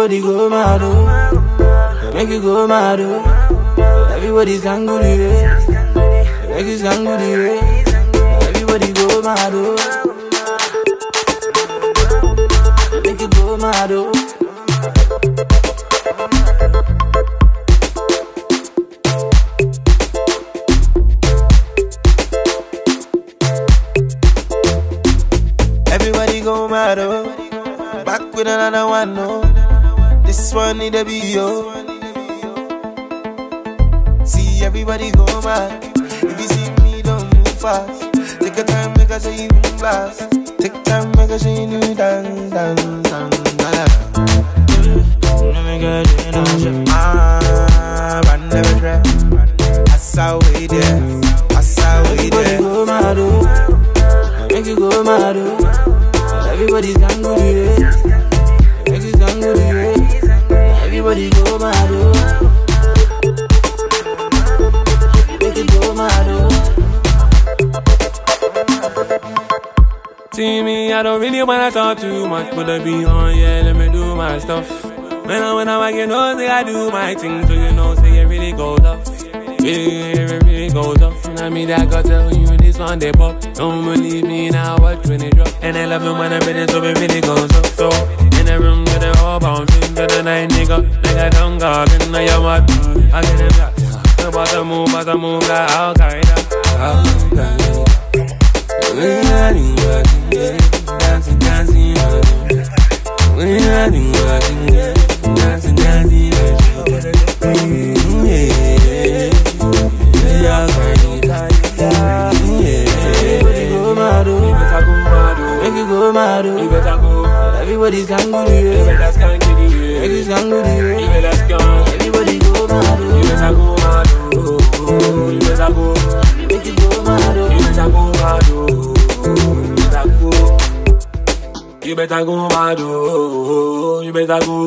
Everybody go mad, oh. Make you go mad, oh. Everybody's angry, make you angry, everybody go mad, oh. Make you go mad, oh. Everybody go mad, oh. Back with another one, no. This one need to be yo. See everybody go mad. If you see me, don't move fast. Take your time, make I show you blast. Take time, make I show you new dance, dance, dance, dance. Man never try. I saw way there. I saw way there. Everybody go mad, oh. Make you go mad, oh. Everybody's angry, make you angry, everybody go mad, oh. Make you go mad, oh. See me, I don't really wanna talk too much, but I be on, yeah, let me do my stuff. When I work, you know, say I do my thing, so you know, say it really goes up. Yeah, it really goes up. And I mean, I gotta tell you this one day pop. Don't believe me now, watch when it drop. And I love it when I'm ready, so it really goes up. So, in the room, with the whole bouncing to the night, nigga. Like I don't go, then I am what? I get them shots. About to move, like Al Qaeda. Dancing, dancing, dancing, dancing, Everybody go mad, oh. Make you go mad, oh. Everybody's angry, make you angry, everybody go mad, oh. Make you go mad, oh. You better go mad, oh. You better go.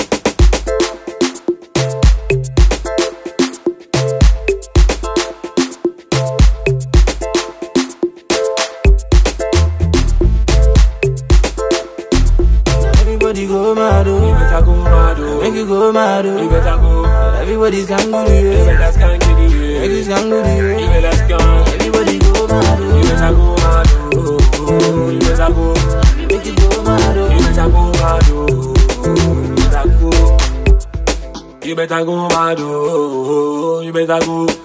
Everybody go mad, oh. You better go mad, oh. Make you go mad, oh. You better go. Everybody's angry, You better skank it, make you angry, you better skank. everybody go mad, oh. You better go mad, oh. You better go. Make you go mad, oh. You better go mad, oh. You better go. You better go mad, oh. You better go.